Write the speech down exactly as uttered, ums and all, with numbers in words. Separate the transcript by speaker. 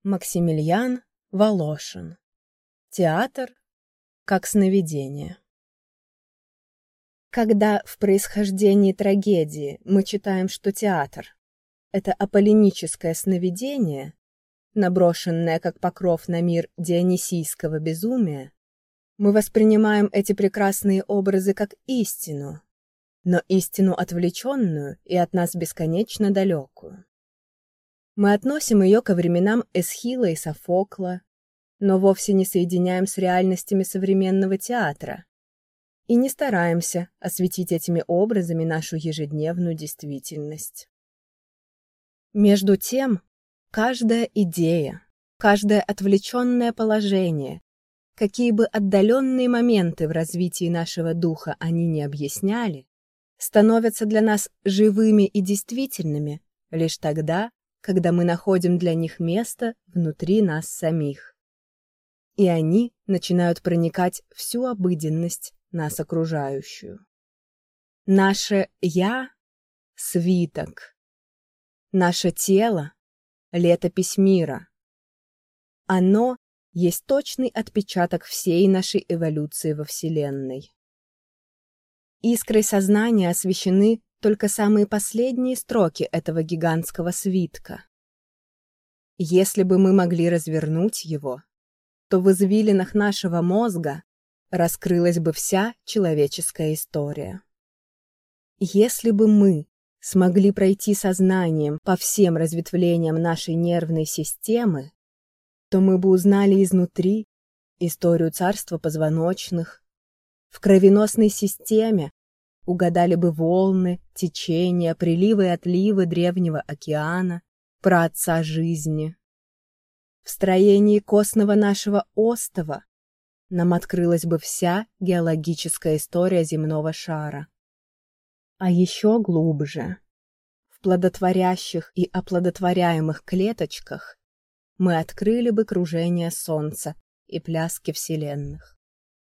Speaker 1: Максимилиан Волошин. Театр как сновидение. Когда в происхождении трагедии мы читаем, что театр — это аполлиническое сновидение, наброшенное как покров на мир дионисийского безумия, мы воспринимаем эти прекрасные образы как истину, но истину отвлеченную и от нас бесконечно далекую. Мы относим ее ко временам Эсхила и Софокла, но вовсе не соединяем с реальностями современного театра и не стараемся осветить этими образами нашу ежедневную действительность. Между тем, каждая идея, каждое отвлеченное положение, какие бы отдаленные моменты в развитии нашего духа они не объясняли, становятся для нас живыми и действительными лишь тогда, когда мы находим для них место внутри нас самих. И они начинают проникать в всю обыденность, нас окружающую. Наше «я» — свиток. Наше тело — летопись мира. Оно есть точный отпечаток всей нашей эволюции во Вселенной. Искрой сознания освещены только самые последние строки этого гигантского свитка. Если бы мы могли развернуть его, то в извилинах нашего мозга раскрылась бы вся человеческая история. Если бы мы смогли пройти сознанием по всем разветвлениям нашей нервной системы, то мы бы узнали изнутри историю царства позвоночных, в кровеносной системе угадали бы волны, течения, приливы и отливы древнего океана, праотца жизни. В строении костного нашего остова нам открылась бы вся геологическая история земного шара. А еще глубже, в плодотворящих и оплодотворяемых клеточках мы открыли бы кружение Солнца и пляски вселенных.